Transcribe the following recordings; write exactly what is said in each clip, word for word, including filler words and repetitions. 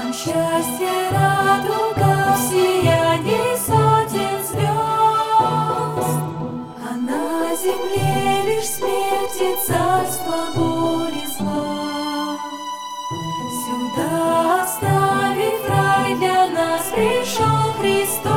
Нам счастье, радуга в сиянии сотен звезд, а на земле лишь смерть и царство боли зла. Сюда, оставив рай, для нас пришел Христос.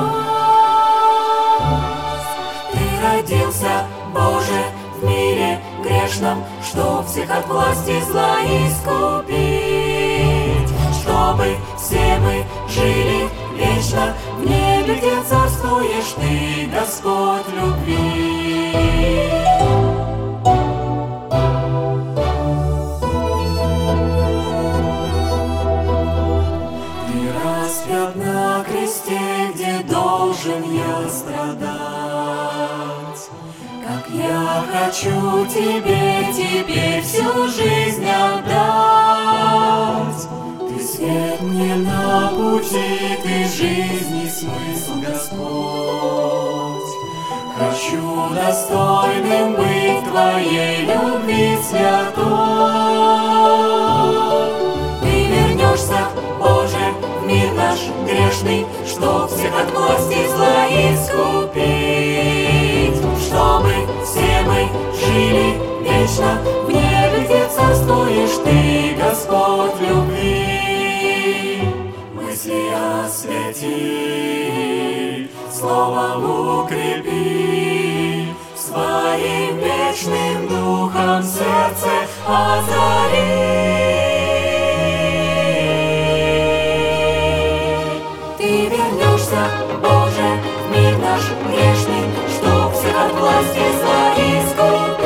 Ты родился, Боже, в мире грешном, чтоб всех от власти зла искупить, чтобы все мы жили вечно в небе, где царствуешь Ты, Господь любви. Ты распят на кресте, где должен я страдать. Как я хочу Тебе теперь всю жизнь отдать. Ты свет мне на пути, Ты жизни смысл, Господь. Хочу достойным быть Твоей любви святой. Ты вернешься, Боже, в мир наш грешный, чтоб всех от власти зла искупить, чтобы все мы жили вечно в небе, где царствуешь Ты, Господь любви. Мысли освети, словом укрепи, своим вечным духом сердце озари. Ты вернешься, Боже, в мир наш грешный, чтоб всех от власти зла искупить.